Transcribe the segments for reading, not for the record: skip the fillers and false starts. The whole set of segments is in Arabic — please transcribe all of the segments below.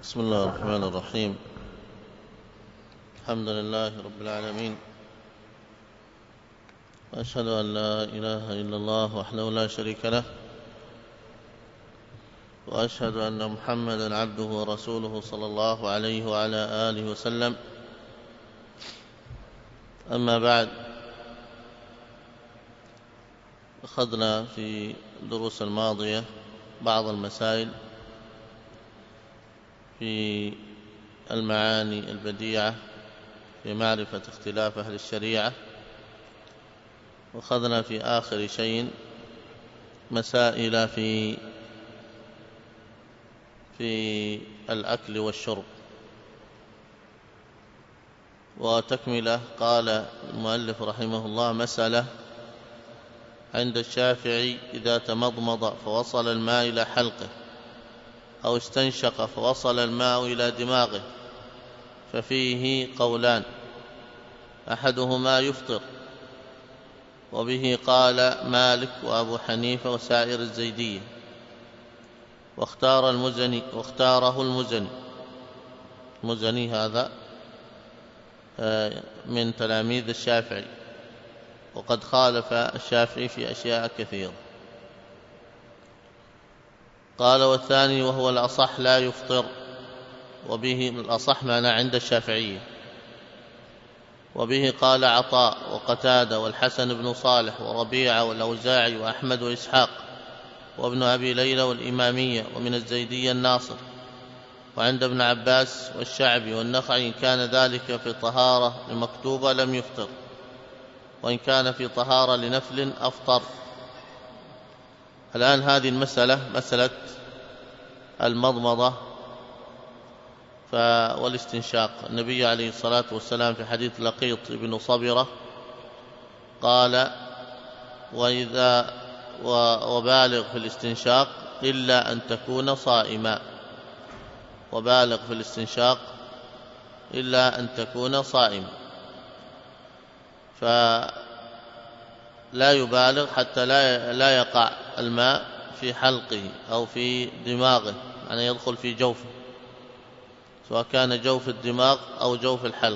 بسم الله الرحمن الرحيم. الحمد لله رب العالمين، وأشهد أن لا إله إلا الله وحده لا شريك له، وأشهد أن محمدًا عبده ورسوله صلى الله عليه وعلى آله وسلم. أما بعد، أخذنا في الدروس الماضية بعض المسائل في المعاني البديعة في معرفة اختلاف أهل الشريعة، وأخذنا في آخر شيء مسائل في الأكل والشرب. وتكملة قال المؤلف رحمه الله: مسألة عند الشافعي إذا تمضمض فوصل الماء إلى حلقه أو استنشق فوصل الماء إلى دماغه ففيه قولان، أحدهما يفطر، وبه قال مالك وأبو حنيفة وسائر الزيدية، واختاره المزني هذا من تلاميذ الشافعي، وقد خالف الشافعي في أشياء كثيرة. قال: والثاني وهو الأصح لا يفطر، وبه الأصح معنى عند الشافعية، وبه قال عطاء وقتادة والحسن بن صالح وربيعة والأوزاعي وأحمد وإسحاق وابن أبي ليلى والإمامية، ومن الزيدية الناصر، وعند ابن عباس والشعبي والنخعي إن كان ذلك في طهارة لمكتوبة لم يفطر، وإن كان في طهارة لنفل أفطر. الآن هذه المسألة، مسألة المضمضة والاستنشاق. النبي عليه الصلاة والسلام في حديث لقيط بن صبرة قال: وبالغ في الاستنشاق إلا أن تكون صائما، وبالغ في الاستنشاق إلا أن تكون صائما. فلا يبالغ حتى لا يقع الماء في حلقه أو في دماغه، يعني يدخل في جوفه، سواء كان جوف الدماغ أو جوف الحلق.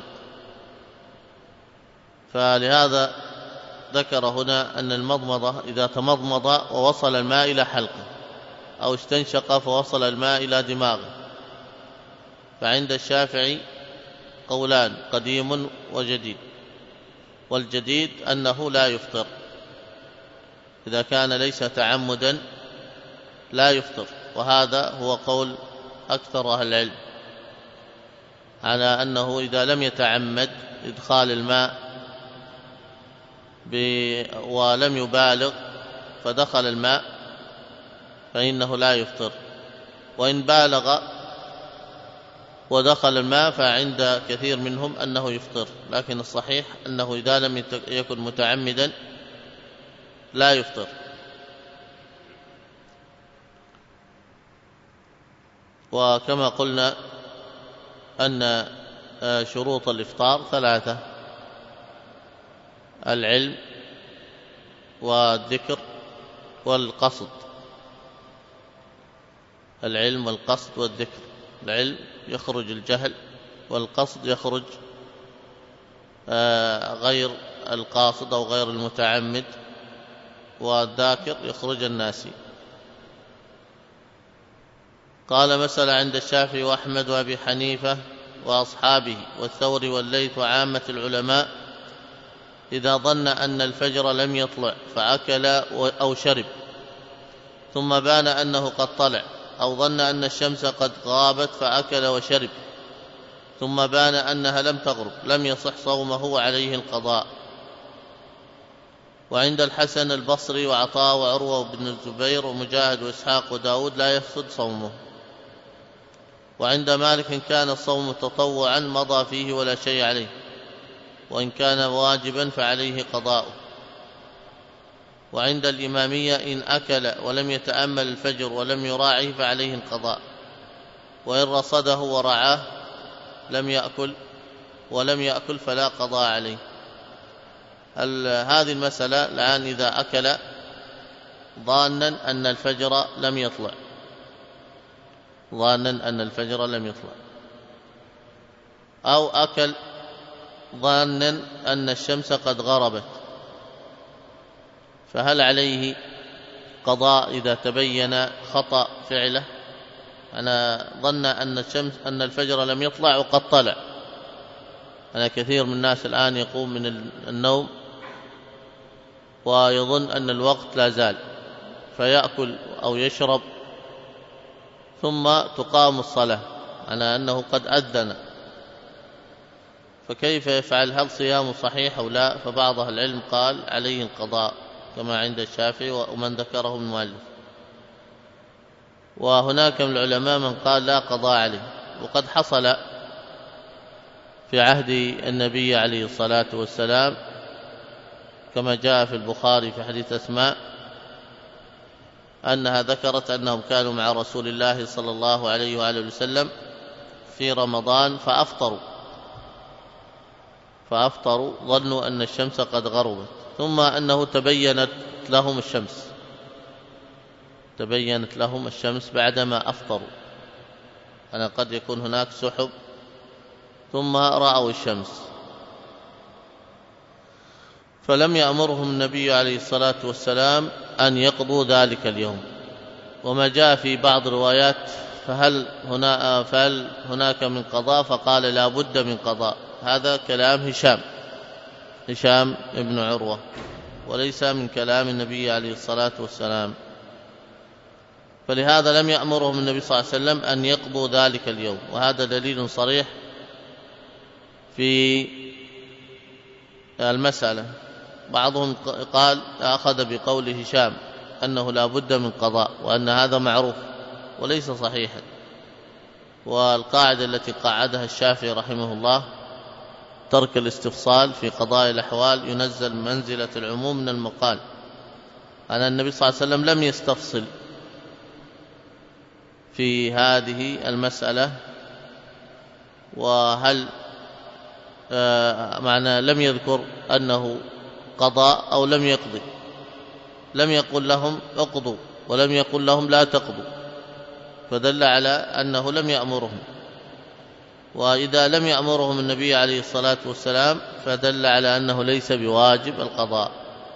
فلهذا ذكر هنا أن المضمضة إذا تمضمض ووصل الماء إلى حلقه أو استنشق فوصل الماء إلى دماغه، فعند الشافعي قولان: قديم وجديد. والجديد أنه لا يفطر، إذا كان ليس تعمدا لا يفطر، وهذا هو قول أكثر أهل العلم على أنه إذا لم يتعمد إدخال الماء ولم يبالغ فدخل الماء فإنه لا يفطر، وإن بالغ ودخل الماء فعند كثير منهم أنه يفطر، لكن الصحيح أنه إذا لم يكن متعمدا لا يفطر. وكما قلنا أن شروط الإفطار ثلاثة: العلم والذكر والقصد. العلم والقصد والذكر. العلم يخرج الجهل، والقصد يخرج غير القاصد أو غير المتعمد، والذاكر يخرج الناسي. قال: مسألة عند الشافعي وأحمد وأبي حنيفة وأصحابه والثوري والليث وعامة العلماء إذا ظن أن الفجر لم يطلع فأكل أو شرب ثم بان أنه قد طلع، أو ظن أن الشمس قد غابت فأكل وشرب ثم بان أنها لم تغرب، لم يصح صومه وعليه القضاء. وعند الحسن البصري وعطاء وعروة بن الزبير ومجاهد وإسحاق وداود لا يفسد صومه. وعند مالك إن كان الصوم تطوعا مضى فيه ولا شيء عليه، وإن كان واجبا فعليه قضاؤه. وعند الإمامية إن أكل ولم يتأمل الفجر ولم يراعه فعليه القضاء، وإن رصده ورعاه ولم يأكل فلا قضاء عليه. هذه المسألة الآن إذا أكل ظانا أن الفجر لم يطلع ظانا أن الفجر لم يطلع، أو أكل ظانا أن الشمس قد غربت، فهل عليه قضاء إذا تبين خطأ فعله؟ أنا ظن أن الفجر لم يطلع وقد طلع. أنا كثير من الناس الآن يقوم من النوم ويظن أن الوقت لا زال، فيأكل أو يشرب ثم تقام الصلاة على أنه قد أذن، فكيف يفعل؟ هل صيامه صحيح أو لا؟ فبعض أهل العلم قال عليه القضاء كما عند الشافعي ومن ذكره المؤلف، وهناك من العلماء من قال لا قضاء عليه. وقد حصل في عهد النبي عليه الصلاة والسلام كما جاء في البخاري في حديث أسماء أنها ذكرت أنهم كانوا مع رسول الله صلى الله عليه وآله وسلم في رمضان فأفطروا ظنوا أن الشمس قد غربت، ثم أنه تبينت لهم الشمس بعدما أفطروا. أنا قد يكون هناك سحب ثم رأوا الشمس، فلم يأمرهم النبي عليه الصلاة والسلام أن يقضوا ذلك اليوم. وما جاء في بعض الروايات فهل هناك من قضاء؟ فقال لا بد من قضاء. هذا كلام هشام ابن عروة، وليس من كلام النبي عليه الصلاة والسلام، فلهذا لم يأمرهم النبي صلى الله عليه وسلم أن يقضوا ذلك اليوم. وهذا دليل صريح في المسألة. بعضهم قال أخذ بقول هشام أنه لا بد من قضاء، وأن هذا معروف وليس صحيحا. والقاعدة التي قاعدها الشافعي رحمه الله ترك الاستفصال في قضاء الأحوال ينزل منزلة العموم من المقال. أن النبي صلى الله عليه وسلم لم يستفصل في هذه المسألة، وهل معنى لم يذكر أنه قضاء أو لم يقضي، لم يقل لهم اقضوا ولم يقل لهم لا تقضوا، فدل على أنه لم يأمرهم. وإذا لم يأمرهم النبي عليه الصلاة والسلام فدل على أنه ليس بواجب القضاء،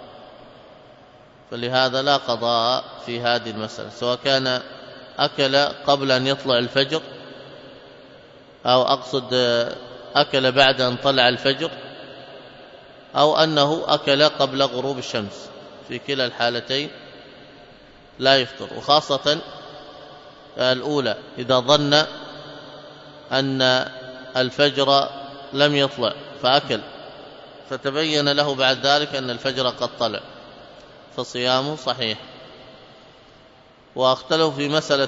فلهذا لا قضاء في هذه المسألة، سواء كان أكل قبل أن يطلع الفجر أو أقصد أكل بعد أن طلع الفجر، أو أنه أكل قبل غروب الشمس، في كلا الحالتين لا يفطر. وخاصة الأولى إذا ظن أن الفجر لم يطلع فأكل فتبين له بعد ذلك أن الفجر قد طلع فصيامه صحيح. واختلفوا في مسألة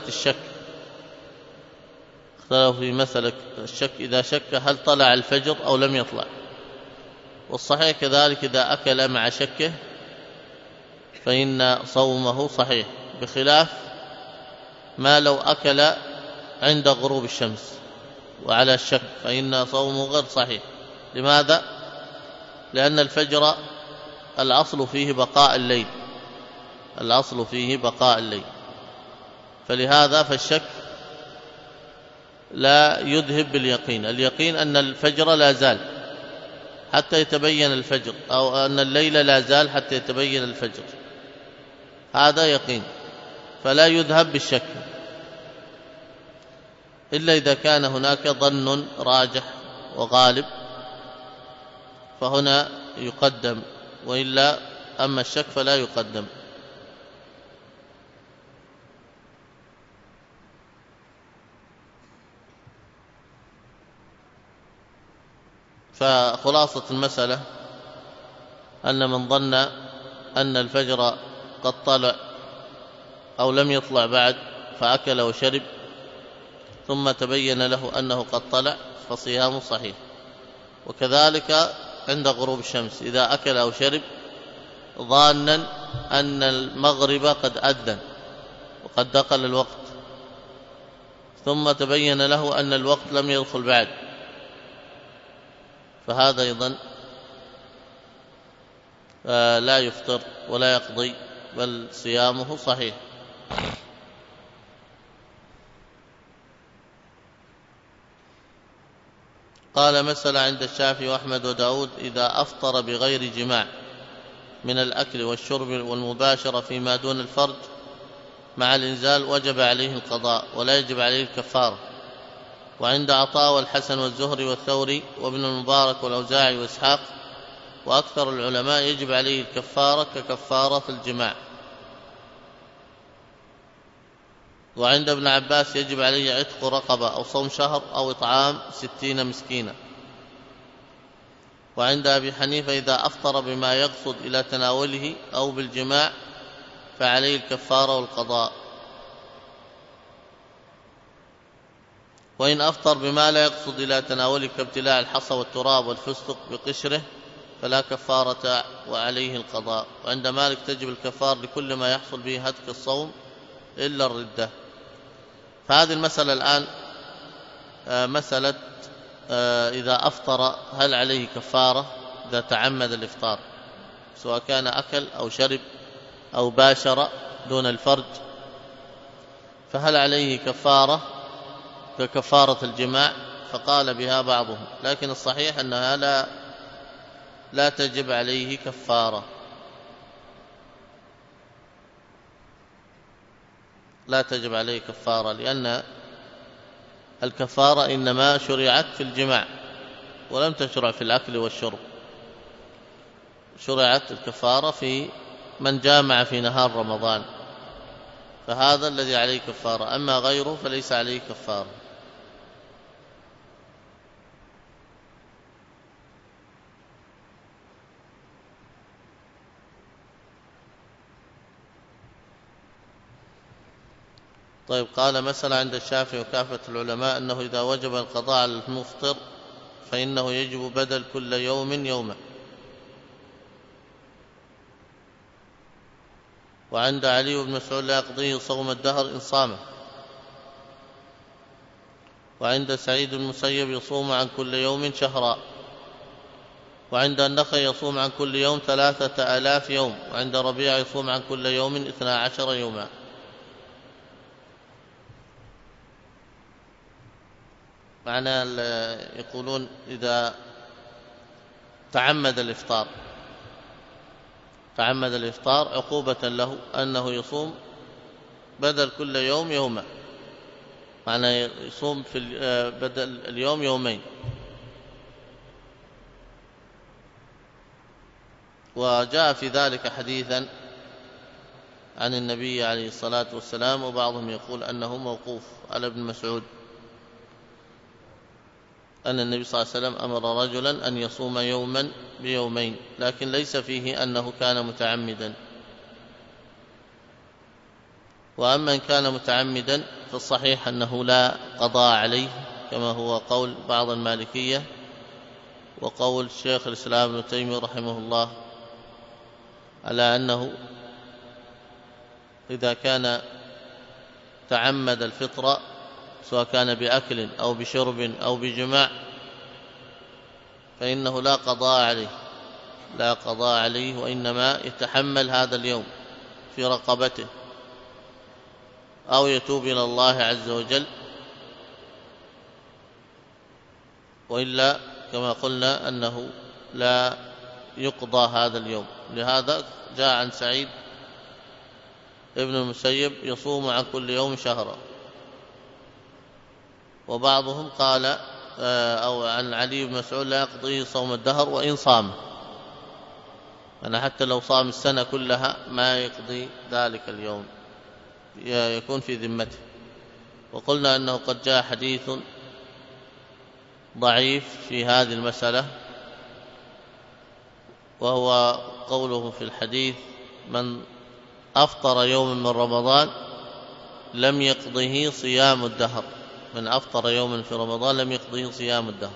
الشك، إذا شك هل طلع الفجر أو لم يطلع. والصحيح كذلك إذا أكل مع شكه فإن صومه صحيح، بخلاف ما لو أكل عند غروب الشمس وعلى الشك فإن صومه غير صحيح. لماذا؟ لأن الفجر الأصل فيه بقاء الليل، فلهذا فالشك لا يذهب باليقين. اليقين أن الفجر لا زال حتى يتبين الفجر، أو أن الليل لا زال حتى يتبين الفجر، هذا يقين، فلا يذهب بالشك إلا إذا كان هناك ظن راجح وغالب، فهنا يقدم، وإلا أما الشك فلا يقدم. فخلاصة المسألة أن من ظن أن الفجر قد طلع أو لم يطلع بعد فأكل وشرب ثم تبين له أنه قد طلع فصيامه صحيح. وكذلك عند غروب الشمس إذا أكل أو شرب ظانا أن المغرب قد أذن وقد دخل الوقت، ثم تبين له أن الوقت لم يدخل بعد، فهذا أيضا لا يفطر ولا يقضي، بل صيامه صحيح. قال مسألة عند الشافعي وأحمد وداود: إذا أفطر بغير جماع من الأكل والشرب والمباشرة فيما دون الفرج مع الإنزال وجب عليه القضاء ولا يجب عليه الكفارة. وعند عطاء والحسن والزهري والثوري وابن المبارك والأوزاعي وإسحاق وأكثر العلماء يجب عليه الكفارة ككفارة الجماع. وعند ابن عباس يجب عليه عتق رقبة أو صوم شهر أو إطعام 60 مسكينا. وعند أبي حنيفة إذا أفطر بما يقصد إلى تناوله أو بالجماع فعليه الكفارة والقضاء. وإن أفطر بما لا يقصد إلى تناوله كابتلاع الحصى والتراب والفستق بقشره فلا كفارة وعليه القضاء. وعند مالك تجب الكفار لكل ما يحصل به هتك الصوم إلا الردة. فهذه المسألة الآن مسألة إذا أفطر هل عليه كفارة إذا تعمد الإفطار، سواء كان أكل أو شرب أو باشر دون الفرج، فهل عليه كفارة ككفارة الجماع؟ فقال بها بعضهم، لكن الصحيح أنها لا تجب عليه كفارة، لا تجب عليه كفارة، لأن الكفارة إنما شرعت في الجماع ولم تشرع في الأكل والشرب. شرعت الكفارة في من جامع في نهار رمضان، فهذا الذي عليه كفارة، أما غيره فليس عليه كفارة. طيب، قال مسألة عند الشافعي وكافة العلماء أنه إذا وجب القضاء على المفطر فإنه يجب بدل كل يوم يوما. وعند علي بن مسعود لا يقضيه صوم الدهر إن صامه. وعند سعيد بن المسيب يصوم عن كل يوم شهرا. وعند النخعي يصوم عن كل يوم 3000 يوم. وعند ربيع يصوم عن كل يوم 12 يوما. معنى يقولون إذا تعمد الإفطار عقوبة له أنه يصوم بدل كل يوم يوما، معنى يصوم في بدل اليوم يومين. وجاء في ذلك حديثا عن النبي عليه الصلاة والسلام، وبعضهم يقول أنه موقوف على ابن مسعود، أن النبي صلى الله عليه وسلم أمر رجلا أن يصوم يوما بيومين، لكن ليس فيه أنه كان متعمدا. وأما إن كان متعمدا فالصحيح أنه لا قضاء عليه، كما هو قول بعض المالكية وقول شيخ الإسلام ابن تيمية رحمه الله، على أنه إذا كان تعمد الفطر سواء كان بأكل أو بشرب أو بجماع فإنه لا قضاء عليه، وإنما يتحمل هذا اليوم في رقبته أو يتوب إلى الله عز وجل، وإلا كما قلنا أنه لا يقضى هذا اليوم. لهذا جاء عن سعيد ابن المسيب يصوم عن كل يوم شهرا. وبعضهم قال أو عن علي بن مسعود لا يقضيه صوم الدهر وإن صام، أنا حتى لو صام السنة كلها ما يقضي ذلك اليوم، يكون في ذمته. وقلنا أنه قد جاء حديث ضعيف في هذه المسألة، وهو قوله في الحديث: من أفطر يوما من رمضان لم يقضه صيام الدهر. من أفطر يوما في رمضان لم يقضه صيام الدهر.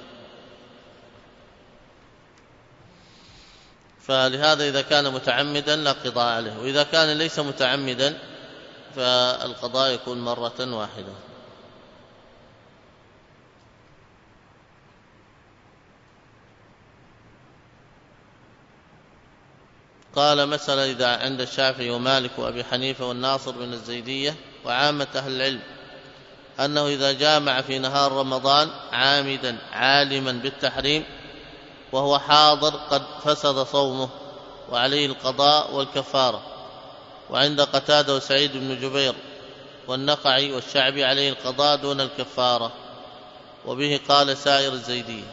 فلهذا إذا كان متعمدا لا قضاء عليه، وإذا كان ليس متعمدا فالقضاء يكون مرة واحدة. قال مثلا إذا عند الشافعي ومالك وأبي حنيفة والناصر بن الزيدية وعامة أهل العلم أنه إذا جامع في نهار رمضان عامدا عالما بالتحريم وهو حاضر قد فسد صومه وعليه القضاء والكفارة. وعند قتادة وسعيد بن جبير والنخعي والشعبي عليه القضاء دون الكفارة، وبه قال سائر الزيدية.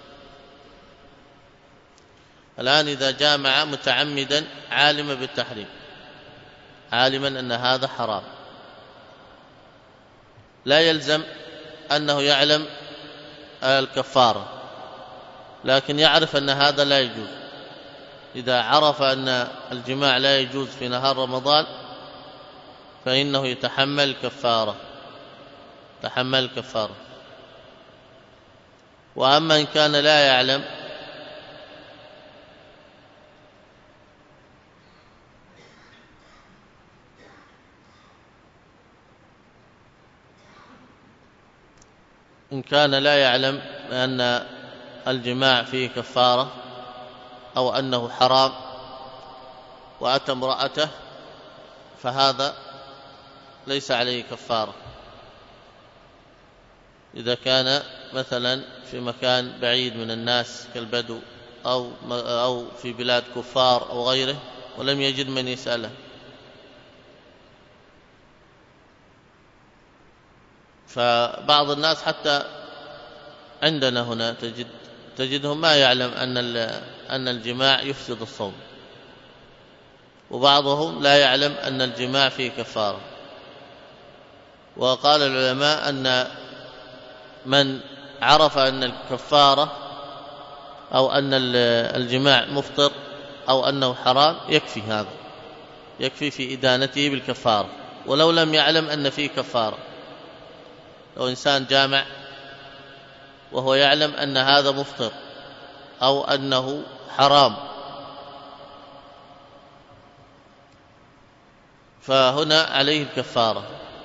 الآن إذا جامع متعمدا عالما بالتحريم، عالما أن هذا حرام، لا يلزم أنه يعلم الكفارة، لكن يعرف أن هذا لا يجوز. إذا عرف أن الجماع لا يجوز في نهار رمضان فإنه يتحمل الكفارة. وأما إن كان لا يعلم أن الجماع فيه كفارة أو أنه حرام وأتى امرأته فهذا ليس عليه كفارة. إذا كان مثلا في مكان بعيد من الناس كالبدو أو في بلاد كفار أو غيره ولم يجد من يسأله، فبعض الناس حتى عندنا هنا تجدهم ما يعلم أن الجماع يفسد الصوم، وبعضهم لا يعلم أن الجماع فيه كفارة. وقال العلماء أن من عرف أن الكفارة أو أن الجماع مفطر أو أنه حرام يكفي في إدانته بالكفارة، ولو لم يعلم أن فيه كفارة. لو إنسان جامع وهو يعلم أن هذا مفطر أو أنه حرام فهنا عليه الكفارة،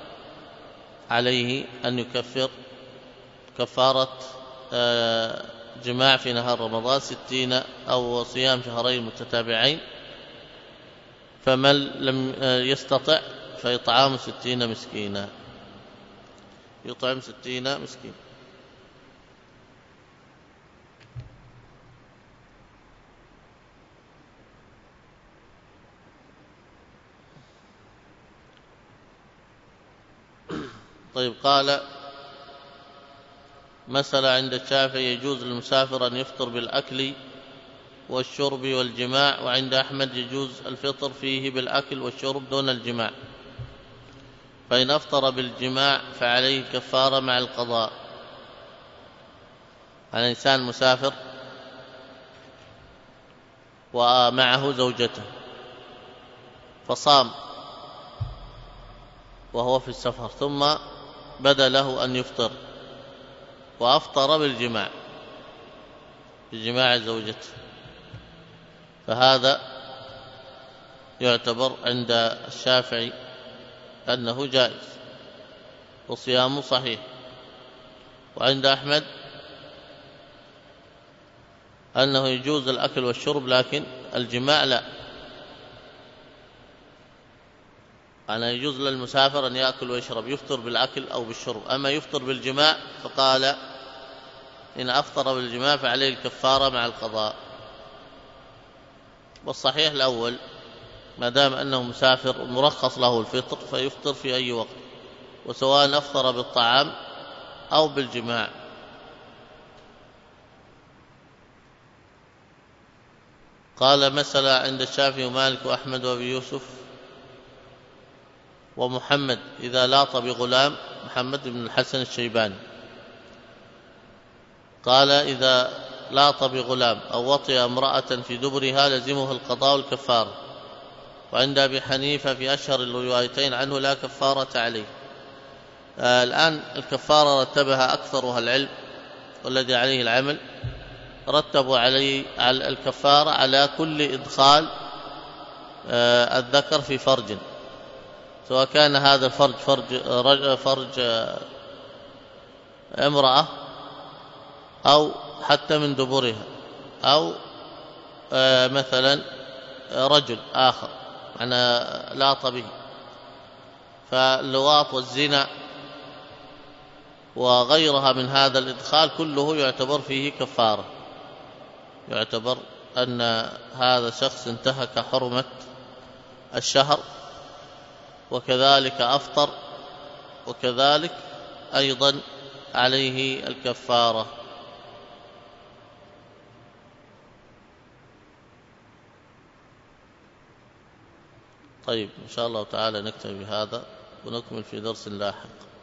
عليه أن يكفر كفارة جماع في نهار رمضان 60 أو صيام شهرين متتابعين، فمن لم يستطع فإطعام 60 مسكينا، يطعم 60 مسكين. طيب، قال مسألة عند الشافعي يجوز للمسافر أن يفطر بالأكل والشرب والجماع، وعند أحمد يجوز الفطر فيه بالأكل والشرب دون الجماع، فإن أفطر بالجماع فعليه كفارة مع القضاء. على إنسان مسافر ومعه زوجته فصام وهو في السفر، ثم بدا له أن يفطر وأفطر بجماع زوجته، فهذا يعتبر عند الشافعي أنه جائز وصيامه صحيح. وعند أحمد أنه يجوز الأكل والشرب لكن الجماع لا، أنا يجوز للمسافر أن يأكل ويشرب، يفطر بالأكل أو بالشرب. أما يفطر بالجماع فقال إن أفطر بالجماع فعليه الكفارة مع القضاء. والصحيح الأول، ما دام أنه مسافر مرخص له الفطر فيفطر في أي وقت، وسواء أفطر بالطعام أو بالجماع. قال مسألة عند الشافعي ومالك وأحمد وأبي يوسف ومحمد إذا لاط بغلام، محمد بن الحسن الشيباني قال إذا لاط بغلام أو وطئ امرأة في دبرها لزمه القضاء والكفارة. وعند أبي حنيفة في أشهر الروايتين عنه لا كفارة عليه. الآن الكفارة رتبها أكثرها العلم والذي عليه العمل، رتبوا عليه الكفارة على كل إدخال الذكر في فرج، سواء كان هذا الفرج فرج امرأة أو حتى من دبرها، أو مثلا رجل آخر أنا لاط به. فاللواط والزنا وغيرها من هذا الإدخال كله يعتبر فيه كفارة، يعتبر أن هذا شخص انتهك حرمة الشهر، وكذلك أفطر، وكذلك أيضا عليه الكفارة. طيب إن شاء الله تعالى نكتفي بهذا ونكمل في درس لاحق.